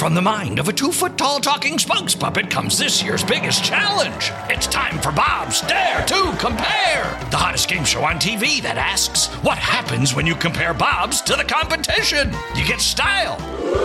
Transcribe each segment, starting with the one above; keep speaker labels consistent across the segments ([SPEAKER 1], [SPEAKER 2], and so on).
[SPEAKER 1] From the mind of a 2-foot-tall talking spokes puppet comes this year's biggest challenge. It's time for Bob's Dare to Compare, the hottest game show on TV that asks, what happens when you compare Bob's to the competition? You get style.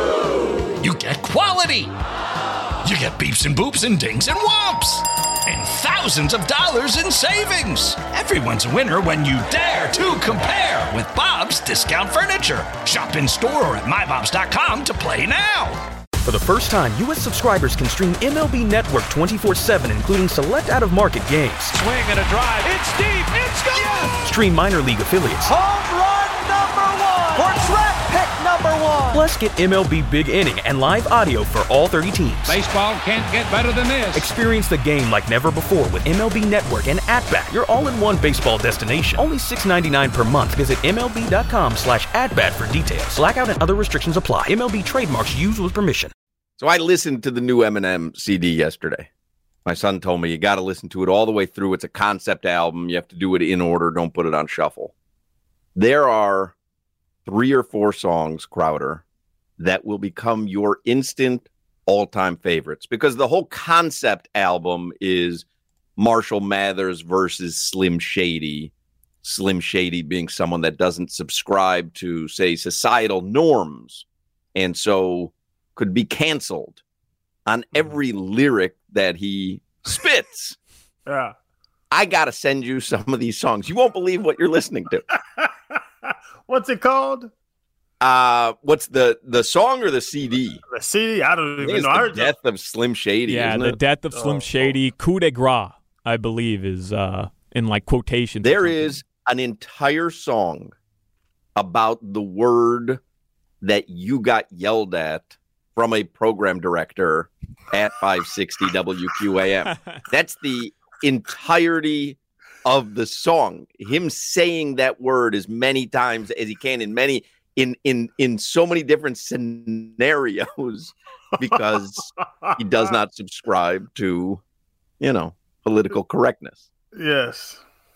[SPEAKER 1] You get quality. You get beeps and boops and dings and whomps. And thousands of dollars in savings. Everyone's a winner when you dare to compare with Bob's Discount Furniture. Shop in store or at mybobs.com to play now.
[SPEAKER 2] For the first time, U.S. subscribers can stream MLB Network 24/7, including select out-of-market games.
[SPEAKER 3] Swing and a drive. It's deep. It's gone. Yes!
[SPEAKER 2] Stream minor league affiliates.
[SPEAKER 3] Home run number 1. Or track pick number 1.
[SPEAKER 2] Plus, get MLB Big Inning and live audio for all 30 teams.
[SPEAKER 3] Baseball can't get better than this.
[SPEAKER 2] Experience the game like never before with MLB Network and At-Bat, your all-in-one baseball destination. Only $6.99 per month. Visit MLB.com/atbat for details. Blackout and other restrictions apply. MLB trademarks used with permission.
[SPEAKER 4] So I listened to the new Eminem CD yesterday. My son told me you got to listen to it all the way through. It's a concept album. You have to do it in order. Don't put it on shuffle. There are 3 or 4 songs, Crowder, that will become your instant all-time favorites because the whole concept album is Marshall Mathers versus Slim Shady. Slim Shady being someone that doesn't subscribe to, say, societal norms. And so could be canceled on every lyric that he spits.
[SPEAKER 5] Yeah.
[SPEAKER 4] I got to send you some of these songs. You won't believe what you're listening to.
[SPEAKER 5] What's it called?
[SPEAKER 4] What's the song or the CD?
[SPEAKER 5] The CD? I don't even know.
[SPEAKER 4] I heard Death of Slim Shady.
[SPEAKER 6] Yeah,
[SPEAKER 4] isn't
[SPEAKER 6] the
[SPEAKER 4] it?
[SPEAKER 6] Death of Slim Shady. Coup de grace, I believe, is in like quotations.
[SPEAKER 4] There is an entire song about the word that you got yelled at from a program director at 560 WQAM. That's the entirety of the song. Him saying that word as many times as he can in so many different scenarios because he does not subscribe to, political correctness.
[SPEAKER 5] Yes.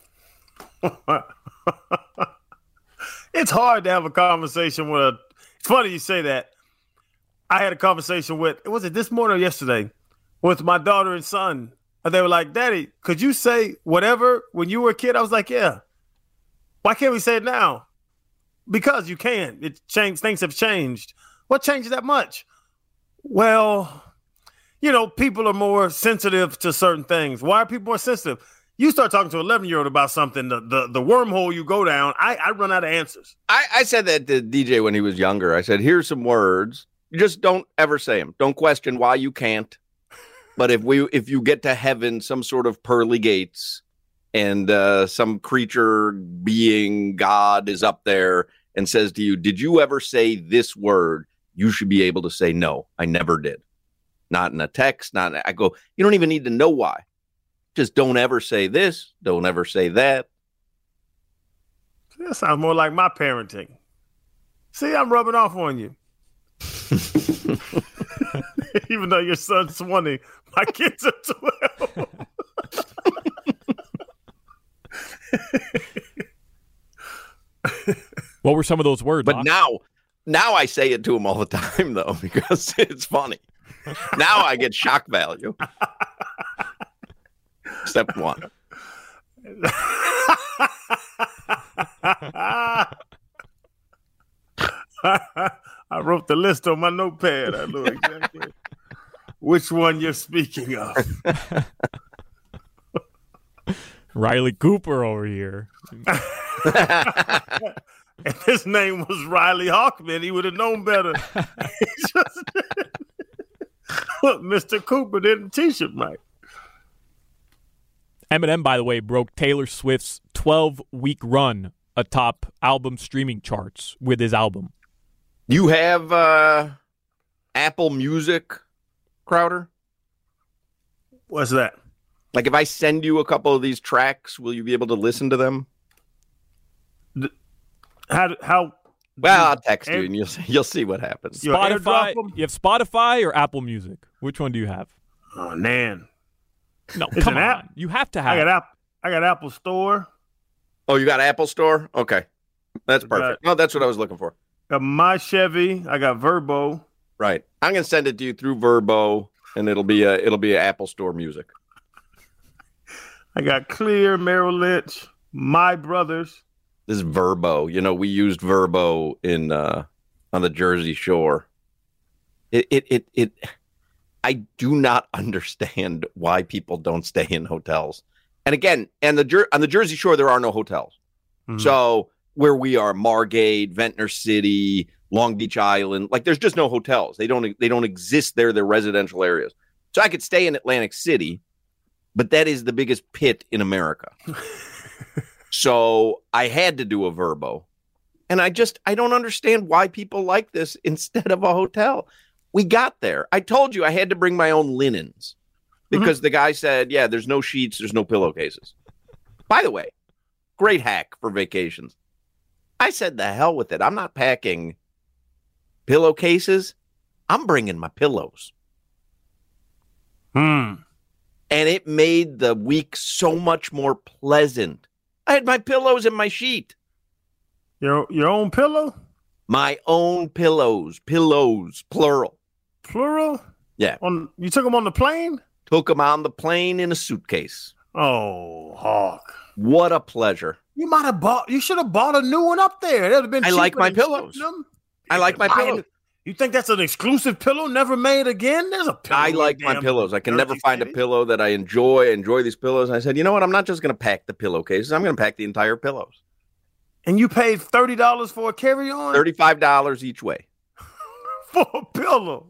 [SPEAKER 5] It's hard to have a conversation with it's funny you say that. I had a conversation was it this morning or yesterday, with my daughter and son. And they were like, Daddy, could you say whatever when you were a kid? I was like, yeah. Why can't we say it now? Because you can. It changed. Things have changed. What changed that much? Well, people are more sensitive to certain things. Why are people more sensitive? You start talking to an 11-year-old about something, the wormhole you go down, I run out of answers.
[SPEAKER 4] I said that to DJ when he was younger. I said, here's some words. You just don't ever say them. Don't question why you can't. But if you get to heaven, some sort of pearly gates, and some creature being God is up there and says to you, did you ever say this word? You should be able to say, no, I never did. Not in a text. I go, you don't even need to know why. Just don't ever say this. Don't ever say that.
[SPEAKER 5] That sounds more like my parenting. See, I'm rubbing off on you. Even though your son's 20, my kids are 12.
[SPEAKER 6] What were some of those words?
[SPEAKER 4] But now I say it to him all the time, though, because it's funny. Now I get shock value. Step 1.
[SPEAKER 5] I wrote the list on my notepad. I know exactly which one you're speaking of.
[SPEAKER 6] Riley Cooper over here.
[SPEAKER 5] If his name was Riley Hawkman, he would have known better. Look, Mr. Cooper didn't teach him right.
[SPEAKER 6] Eminem, by the way, broke Taylor Swift's 12-week run atop album streaming charts with his album.
[SPEAKER 4] You have Apple Music, Crowder?
[SPEAKER 5] What's that?
[SPEAKER 4] Like if I send you a couple of these tracks, will you be able to listen to them?
[SPEAKER 5] How?
[SPEAKER 4] Well, I'll text you and you'll see what happens.
[SPEAKER 6] Spotify. You have Spotify or Apple Music? Which one do you have?
[SPEAKER 5] Oh, man.
[SPEAKER 6] No, come on. You have to have.
[SPEAKER 5] I got Apple Store.
[SPEAKER 4] Oh, you got Apple Store? Okay. That's perfect. No, that's what I was looking for.
[SPEAKER 5] Got My Chevy. I got Verbo.
[SPEAKER 4] Right. I'm going to send it to you through Verbo, and it'll be Apple Store music.
[SPEAKER 5] I got Clear, Merrill Lynch, My Brothers.
[SPEAKER 4] This is Verbo. You know, we used Verbo in on the Jersey Shore. I do not understand why people don't stay in hotels. And again, on the Jersey Shore, there are no hotels. Mm-hmm. So where we are, Margate, Ventnor City, Long Beach Island, like there's just no hotels. They don't exist there. They're residential areas. So I could stay in Atlantic City, but that is the biggest pit in America. So I had to do a Verbo. And I don't understand why people like this instead of a hotel. We got there. I told you I had to bring my own linens because the guy said, yeah, there's no sheets, there's no pillowcases. By the way, great hack for vacations. I said, the hell with it. I'm not packing pillowcases. I'm bringing my pillows. And it made the week so much more pleasant. I had my pillows and my sheet.
[SPEAKER 5] Your own pillow?
[SPEAKER 4] My own pillows, plural.
[SPEAKER 5] Plural?
[SPEAKER 4] Yeah.
[SPEAKER 5] You took them on the plane?
[SPEAKER 4] Took them on the plane in a suitcase.
[SPEAKER 5] Oh, Hawk.
[SPEAKER 4] What a pleasure.
[SPEAKER 5] You should have bought a new one up there. It would have been cheaper.
[SPEAKER 4] I like my pillows. I like my pillows.
[SPEAKER 5] You think that's an exclusive pillow never made again? There's a pillow.
[SPEAKER 4] I like my pillows. I can never find a pillow that I enjoy. I enjoy these pillows. And I said, you know what? I'm not just going to pack the pillowcases. I'm going to pack the entire pillows.
[SPEAKER 5] And you paid $30 for a carry-on?
[SPEAKER 4] $35 each way.
[SPEAKER 5] For a pillow.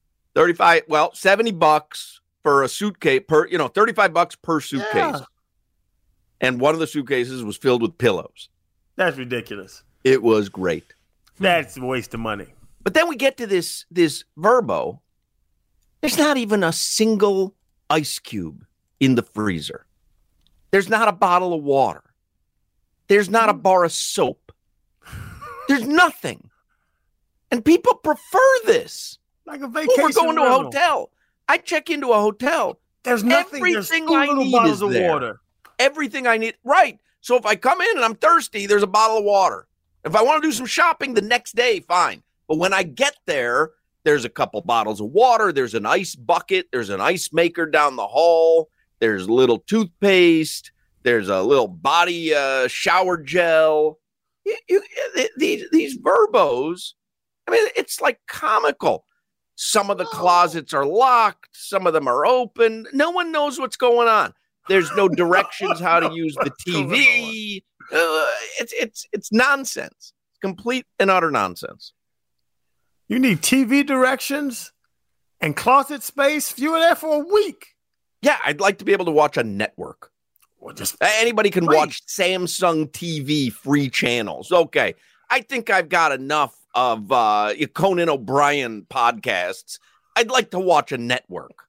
[SPEAKER 4] $70 for a suitcase $35 per suitcase. Yeah. And one of the suitcases was filled with pillows.
[SPEAKER 5] That's ridiculous.
[SPEAKER 4] It was great.
[SPEAKER 5] That's a waste of money.
[SPEAKER 4] But then we get to this Verbo. There's not even a single ice cube in the freezer. There's not a bottle of water. There's not a bar of soap. There's nothing. And people prefer this.
[SPEAKER 5] Like a vacation.
[SPEAKER 4] We're going to a hotel. I check into a hotel.
[SPEAKER 5] There's nothing.
[SPEAKER 4] Everything
[SPEAKER 5] There's 2
[SPEAKER 4] I need
[SPEAKER 5] bottles
[SPEAKER 4] is
[SPEAKER 5] of
[SPEAKER 4] there.
[SPEAKER 5] water.
[SPEAKER 4] Everything I need. Right. So if I come in and I'm thirsty, there's a bottle of water. If I want to do some shopping the next day, fine. But when I get there, there's a couple bottles of water. There's an ice bucket. There's an ice maker down the hall. There's a little toothpaste. There's a little body shower gel. These Verbos, I mean, it's like comical. Some of the closets are locked. Some of them are open. No one knows what's going on. There's no directions how to use the TV. It's nonsense. Complete and utter nonsense.
[SPEAKER 5] You need TV directions and closet space. You were there for a week.
[SPEAKER 4] Yeah, I'd like to be able to watch a network. Well, just anybody can watch Samsung TV free channels. Okay, I think I've got enough of Conan O'Brien podcasts. I'd like to watch a network.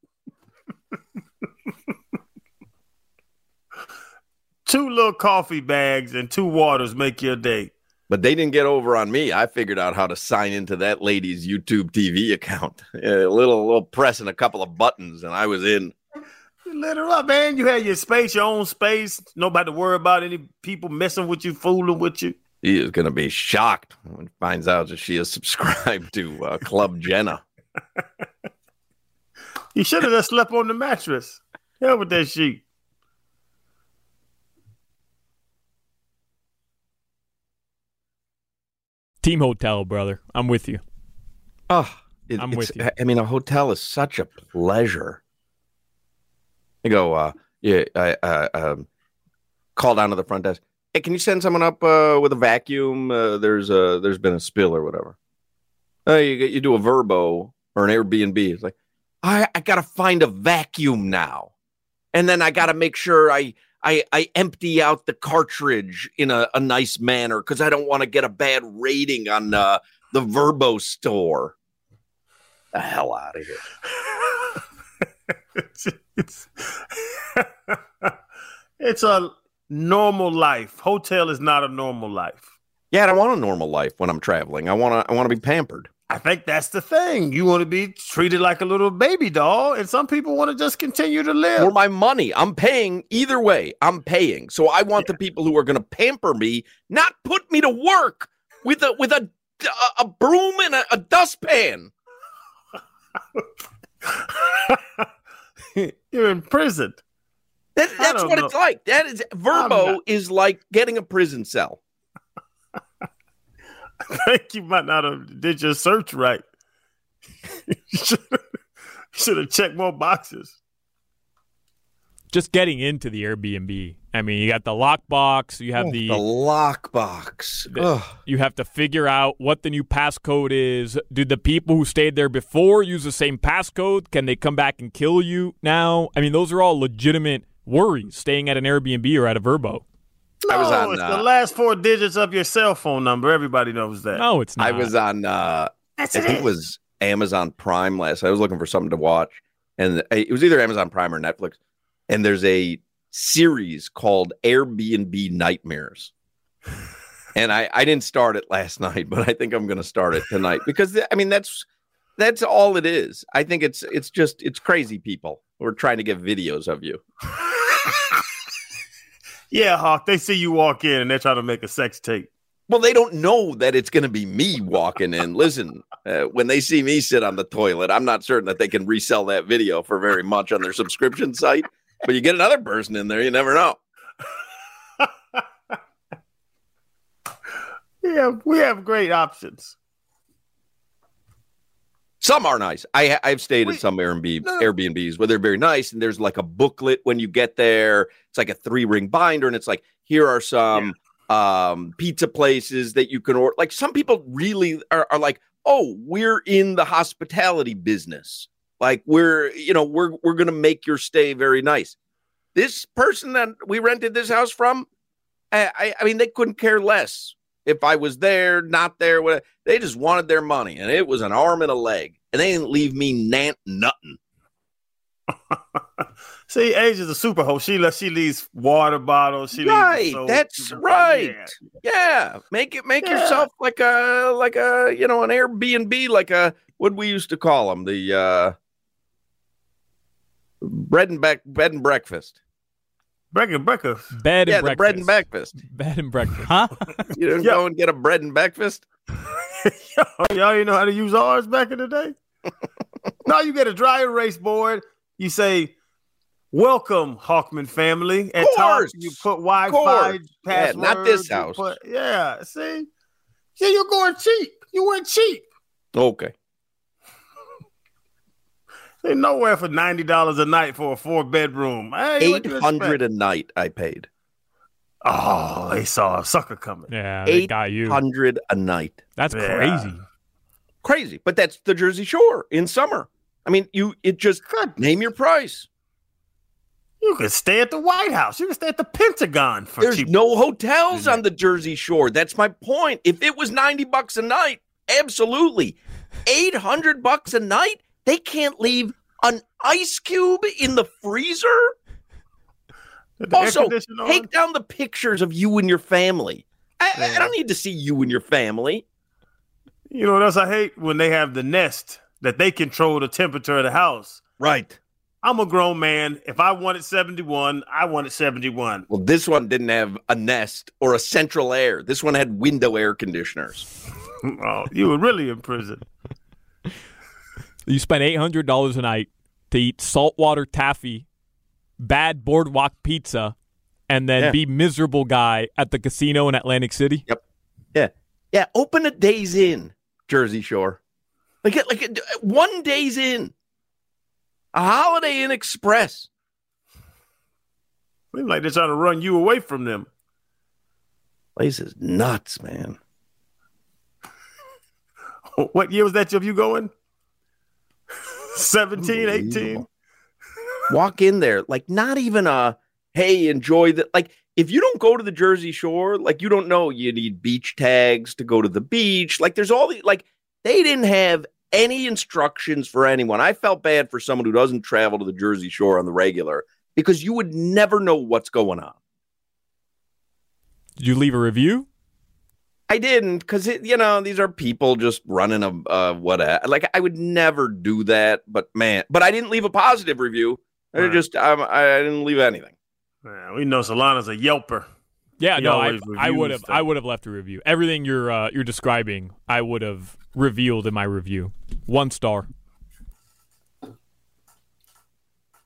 [SPEAKER 5] 2 little coffee bags and 2 waters make your day.
[SPEAKER 4] But they didn't get over on me. I figured out how to sign into that lady's YouTube TV account. A little pressing a couple of buttons, and I was in.
[SPEAKER 5] You lit her up, man. You had your space, your own space. Nobody to worry about any people messing with you, fooling with you.
[SPEAKER 4] He is going to be shocked when he finds out that she is subscribed to Club Jenna.
[SPEAKER 5] You should have just slept on the mattress. Hell with that sheet.
[SPEAKER 6] Team hotel, brother. I'm with you.
[SPEAKER 4] I'm with you. I mean, a hotel is such a pleasure. I go, I call down to the front desk. Hey, can you send someone up with a vacuum? There's been a spill or whatever. You do a Verbo or an Airbnb. It's like, I got to find a vacuum now. And then I got to make sure I empty out the cartridge in a nice manner because I don't want to get a bad rating on the Verbo store. The hell out of here.
[SPEAKER 5] It's a normal life. Hotel is not a normal life.
[SPEAKER 4] Yeah, I don't want a normal life when I'm traveling. I want to be pampered.
[SPEAKER 5] I think that's the thing. You want to be treated like a little baby doll, and some people want to just continue to live.
[SPEAKER 4] For my money, I'm paying either way. I'm paying. So I want the people who are going to pamper me, not put me to work with a broom and a dustpan.
[SPEAKER 5] You're in prison.
[SPEAKER 4] That's what it's like. That is Verbo is like getting a prison cell.
[SPEAKER 5] I think you might not have did your search right. You should have checked more boxes.
[SPEAKER 6] Just getting into the Airbnb. I mean, you got the lockbox. You have the
[SPEAKER 4] lockbox.
[SPEAKER 6] You have to figure out what the new passcode is. Do the people who stayed there before use the same passcode? Can they come back and kill you now? I mean, those are all legitimate worries staying at an Airbnb or at a Verbo.
[SPEAKER 5] No, it's the last 4 digits of your cell phone number. Everybody knows that.
[SPEAKER 6] No, it's not.
[SPEAKER 4] I was on, I think it was Amazon Prime last. I was looking for something to watch, and it was either Amazon Prime or Netflix. And there's a series called Airbnb Nightmares. And I didn't start it last night, but I think I'm going to start it tonight because, I mean, that's all it is. I think it's crazy people who are trying to get videos of you.
[SPEAKER 5] Yeah, Hawk, they see you walk in and they're trying to make a sex tape.
[SPEAKER 4] Well, they don't know that it's going to be me walking in. Listen, when they see me sit on the toilet, I'm not certain that they can resell that video for very much on their subscription site. But you get another person in there, you never know.
[SPEAKER 5] We have great options.
[SPEAKER 4] Some are nice. I've stayed at some Airbnbs where they're very nice, and there's like a booklet when you get there. It's like a 3-ring binder, and it's like, here are some pizza places that you can order. Like some people really are like, oh, we're in the hospitality business. Like we're going to make your stay very nice. This person that we rented this house from, I mean, they couldn't care less if I was there, not there. Whatever. They just wanted their money, and it was an arm and a leg, and they didn't leave me nothing.
[SPEAKER 5] See, Asia's a super host. She leaves water bottles.
[SPEAKER 4] Right, that's right. Yeah, make yourself like a an Airbnb, like a what we used to call them, the bed and breakfast.
[SPEAKER 5] Bread and breakfast.
[SPEAKER 6] Bed and breakfast.
[SPEAKER 4] The bread and breakfast.
[SPEAKER 6] Bed and breakfast. Huh?
[SPEAKER 4] You didn't go and get a bread and breakfast?
[SPEAKER 5] Y'all didn't know how to use ours back in the day? No, you get a dry erase board. You say, welcome, Hawkman family. At times you put Wi-Fi passwords.
[SPEAKER 4] Not this house.
[SPEAKER 5] See, you're going cheap. You went cheap.
[SPEAKER 4] Okay.
[SPEAKER 5] Ain't nowhere for $90 a night for a 4-bedroom. Hey,
[SPEAKER 4] $800 a night I paid.
[SPEAKER 5] Oh, they saw a sucker coming.
[SPEAKER 6] Yeah, they got you.
[SPEAKER 4] $800 a night.
[SPEAKER 6] That's crazy.
[SPEAKER 4] Crazy, but that's the Jersey Shore in summer. I mean, name your price.
[SPEAKER 5] You can stay at the White House. You can stay at the Pentagon for
[SPEAKER 4] There's
[SPEAKER 5] cheap.
[SPEAKER 4] no hotels on the Jersey Shore. That's my point. If it was $90 a night, absolutely. $800 a night? They can't leave an ice cube in the freezer? Also, take down the pictures of you and your family. I don't need to see you and your family.
[SPEAKER 5] You know what else I hate? When they have the Nest that they control the temperature of the house.
[SPEAKER 4] Right.
[SPEAKER 5] I'm a grown man. If I wanted 71, I wanted 71.
[SPEAKER 4] Well, this one didn't have a Nest or a central air. This one had window air conditioners.
[SPEAKER 5] Oh, you were really in prison.
[SPEAKER 6] You spend $800 a night to eat saltwater taffy, bad boardwalk pizza, and then be miserable guy at the casino in Atlantic City.
[SPEAKER 4] Yep. Yeah. Open a Days Inn, Jersey Shore. Like 1 Days Inn. A Holiday Inn Express.
[SPEAKER 5] Seems like they're trying to run you away from them.
[SPEAKER 4] Place is nuts, man.
[SPEAKER 5] What year was that of you going? 17, 18?
[SPEAKER 4] Walk in there, like not even hey, enjoy the, like if you don't go to the Jersey Shore, like you don't know you need beach tags to go to the beach. Like there's all the, like they didn't have any instructions for anyone. I felt bad for someone who doesn't travel to the Jersey Shore on the regular because you would never know what's going on.
[SPEAKER 6] Did you leave a review?
[SPEAKER 4] I didn't because, these are people just running a whatever. Like I would never do that. But I didn't leave a positive review. I didn't leave anything.
[SPEAKER 5] Yeah, we know Solana's a Yelper.
[SPEAKER 6] Yeah, I would have left a review. Everything you're describing, I would have revealed in my review. 1 star.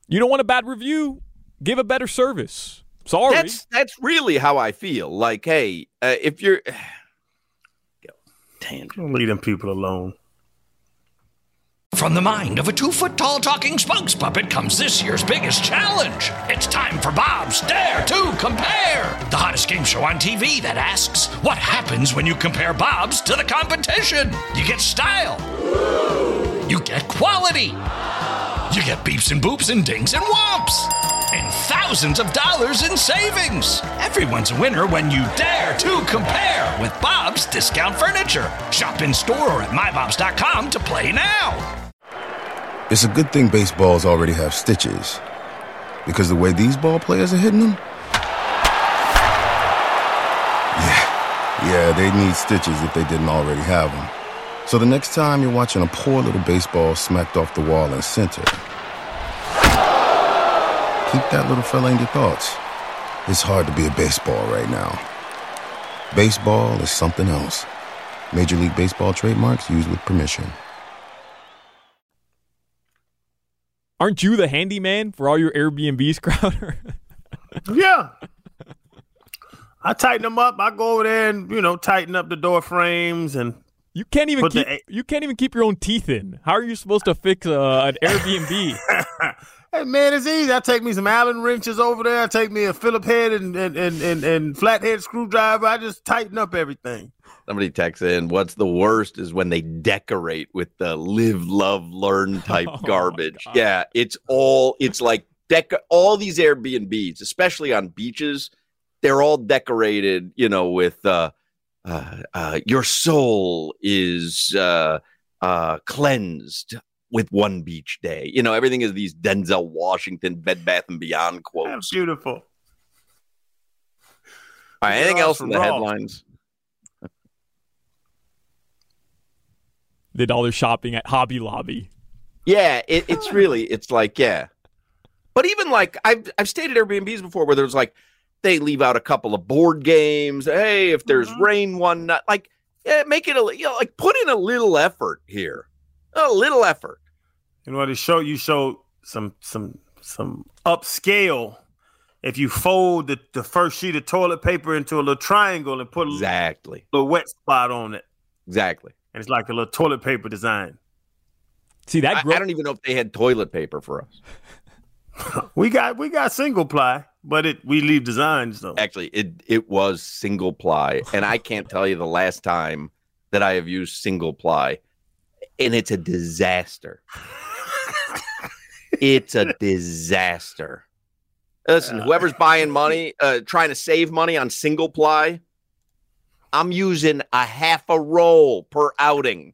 [SPEAKER 6] You don't want a bad review? Give a better service. Sorry.
[SPEAKER 4] That's really how I feel. Like, hey, if you're
[SPEAKER 5] Don't leave them people alone.
[SPEAKER 1] From the mind of a 2-foot-tall talking spokes puppet comes this year's biggest challenge. It's time for Bob's Dare to Compare, the hottest game show on TV that asks, what happens when you compare Bob's to the competition? You get style. You get quality. You get beeps and boops and dings and whomps. And thousands of dollars in savings. Everyone's a winner when you dare to compare with Bob's Discount Furniture. Shop in store or at mybobs.com to play now.
[SPEAKER 7] It's a good thing baseballs already have stitches. Because the way these ball players are hitting them? Yeah, they'd need stitches if they didn't already have them. So the next time you're watching a poor little baseball smacked off the wall in center, keep that little fella in your thoughts. It's hard to be a baseball right now. Baseball is something else. Major League Baseball trademarks used with permission.
[SPEAKER 6] Aren't you the handyman for all your Airbnbs, Crowder?
[SPEAKER 5] Yeah. I tighten them up. I go over there and, tighten up the door frames and
[SPEAKER 6] you can't even keep your own teeth in. How are you supposed to fix an Airbnb?
[SPEAKER 5] Hey man, it's easy. I take me some Allen wrenches over there. I take me a Phillip head and flathead screwdriver. I just tighten up everything.
[SPEAKER 4] Somebody texts in, what's the worst is when they decorate with the live, love, learn type garbage. Yeah, it's like all these Airbnbs, especially on beaches, they're all decorated, with your soul is cleansed with one beach day. Everything is these Denzel Washington, Bed Bath & Beyond quotes.
[SPEAKER 5] That's beautiful.
[SPEAKER 4] All right, anything else in the headlines?
[SPEAKER 6] Did all their shopping at Hobby Lobby.
[SPEAKER 4] Yeah, it's like, yeah. But even like I've stayed at Airbnbs before where there's like they leave out a couple of board games. Hey, if there's rain one night, like make it like put in a little effort here. A little effort.
[SPEAKER 5] You know what? You show some upscale. If you fold the first sheet of toilet paper into a little triangle and put a little wet spot on it.
[SPEAKER 4] Exactly.
[SPEAKER 5] And it's like a little toilet paper design.
[SPEAKER 6] See that?
[SPEAKER 4] I don't even know if they had toilet paper for us.
[SPEAKER 5] we got single ply, but we leave designs though.
[SPEAKER 4] Actually, it was single ply, and I can't tell you the last time that I have used single ply, and it's a disaster. It's a disaster. Listen, whoever's buying money, trying to save money on single ply, I'm using a half a roll per outing.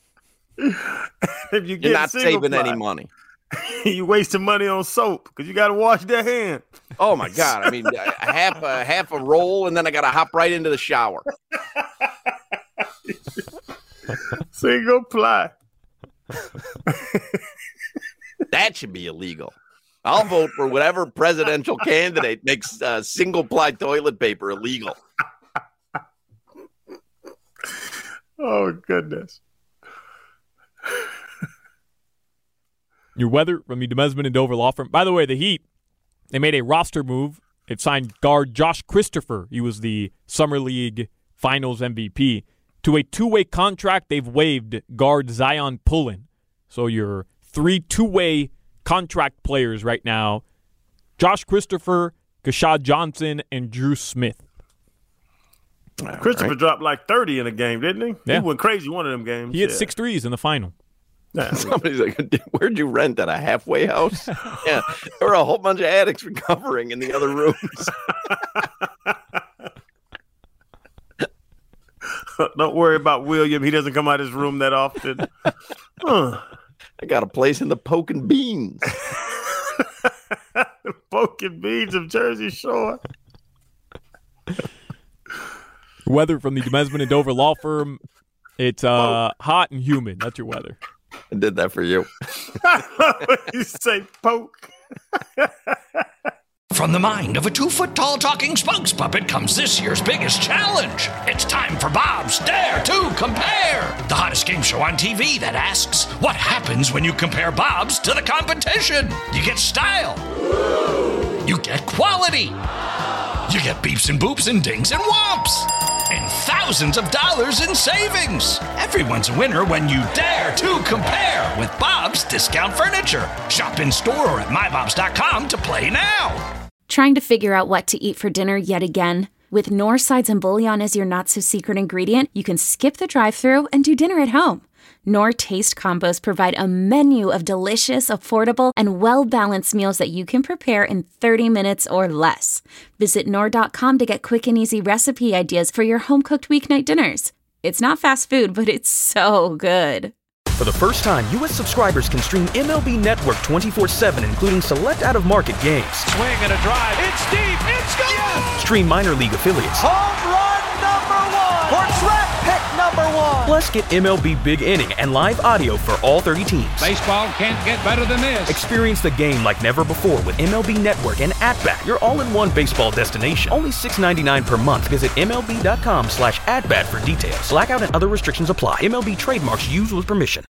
[SPEAKER 5] If you're
[SPEAKER 4] not saving any money.
[SPEAKER 5] You're wasting money on soap because you got to wash their hands.
[SPEAKER 4] Oh my God! I mean, half a roll, and then I got to hop right into the shower.
[SPEAKER 5] Single ply.
[SPEAKER 4] That should be illegal. I'll vote for whatever presidential candidate makes single ply toilet paper illegal.
[SPEAKER 5] Oh, goodness.
[SPEAKER 6] Your weather from the Demesman and Dover Law Firm. By the way, the Heat, they made a roster move. It signed guard Josh Christopher. He was the Summer League Finals MVP. To a two-way contract, they've waived guard Zion Pullen. So your 3 two-way contract players right now, Josh Christopher, Kashad Johnson, and Drew Smith.
[SPEAKER 5] Christopher dropped like 30 in a game, didn't he?
[SPEAKER 6] Yeah.
[SPEAKER 5] He went crazy one of them games.
[SPEAKER 6] He hit 6 threes in the final.
[SPEAKER 4] Somebody's like, where'd you rent at a halfway house? Yeah, there were a whole bunch of addicts recovering in the other rooms.
[SPEAKER 5] Don't worry about William. He doesn't come out of his room that often.
[SPEAKER 4] I got a place in the Poke and Beans.
[SPEAKER 5] Poke and Beans of Jersey Shore.
[SPEAKER 6] Weather from the Demesman and Dover Law Firm. It's hot and humid. That's your weather.
[SPEAKER 4] I did that for you.
[SPEAKER 5] You say poke.
[SPEAKER 1] From the mind of a 2-foot-tall talking spokes puppet comes this year's biggest challenge. It's time for Bob's Dare to Compare, the hottest game show on TV that asks, what happens when you compare Bobs to the competition? You get style. You get quality. You get beeps and boops and dings and whomps. And thousands of dollars in savings. Everyone's a winner when you dare to compare with Bob's Discount Furniture. Shop in store or at mybobs.com to play now.
[SPEAKER 8] Trying to figure out what to eat for dinner yet again? With Knorr sides and bouillon as your not-so-secret ingredient, you can skip the drive-thru and do dinner at home. Knorr Taste Combos provide a menu of delicious, affordable, and well-balanced meals that you can prepare in 30 minutes or less. Visit Knorr.com to get quick and easy recipe ideas for your home-cooked weeknight dinners. It's not fast food, but it's so good.
[SPEAKER 2] For the first time, U.S. subscribers can stream MLB Network 24/7, including select out-of-market games.
[SPEAKER 3] Swing and a drive. It's deep. It's gone. Yes!
[SPEAKER 2] Stream minor league affiliates.
[SPEAKER 3] Home run number 1. Or track pick number 1.
[SPEAKER 2] Plus, get MLB Big Inning and live audio for all 30 teams.
[SPEAKER 9] Baseball can't get better than this.
[SPEAKER 2] Experience the game like never before with MLB Network and At-Bat, your all-in-one baseball destination. Only $6.99 per month. Visit MLB.com/AtBat for details. Blackout and other restrictions apply. MLB trademarks used with permission.